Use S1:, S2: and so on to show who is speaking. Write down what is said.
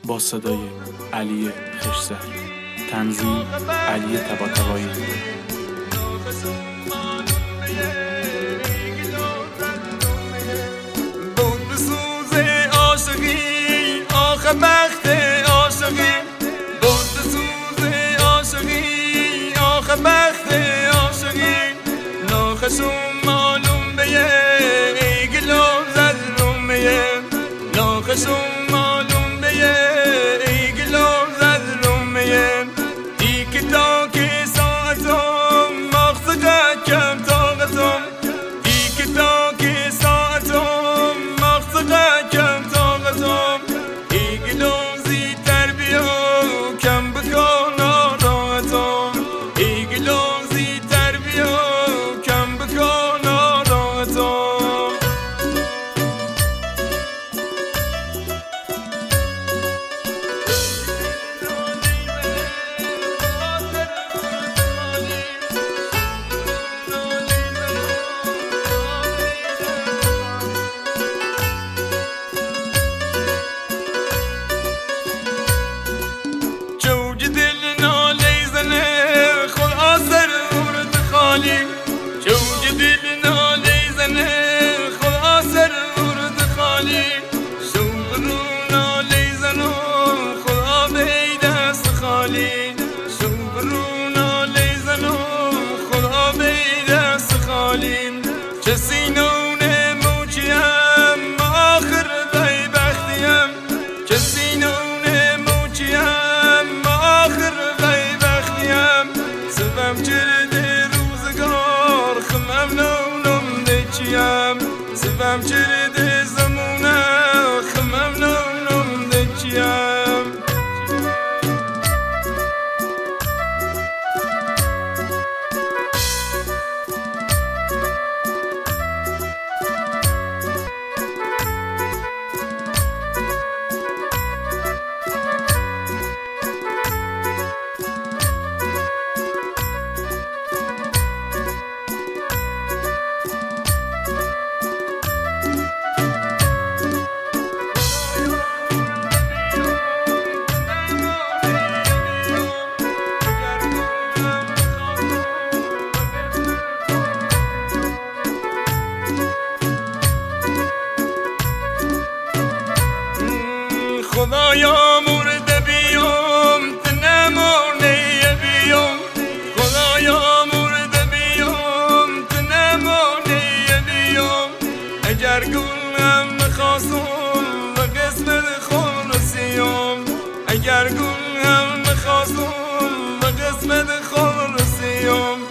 S1: با صدای علی خشسر، تنظیم علی طباطبایی.
S2: بود بسوز عاشقی آخه بخت عاشقی، بود بسوز عاشقی آخه بخت عاشقی، ناخشون معلوم بیه ای گلو زدلوم بیه، ناخشون معلوم بیه ای گلو زدلوم بیه، ای که تا که ساعتم مغزقه کم طاقتم، ای که تا که ساعتم مغزقه کم طاقتم، ای گلو زی تربیه کم بکن آراحتم، ای گلو زی تربیه کم بکن آراحتم. جوج دل نالی زنه خود آسر ورد خالی، جوج دل نالی زنه خود آسر ورد خالی، شوق رو نالی زنه خود آبی دست خالی، شوق رو نالی زنه خود آبی دست خالی، کسی نونه موچیم آخر بی بختیم، کسی نونه موچیم آخر بی بختیم، سبم چرده روزگار خمم نونم دچیم، سبم چرده زمونه خمم نونم دچیم. خدایا مرده بیام تنمانه بیام، خدایا مرده بیام تنمانه بیام، اگر گلم خواستم و قسمت خلصیام، اگر گلم خواستم و قسمت خلصیام،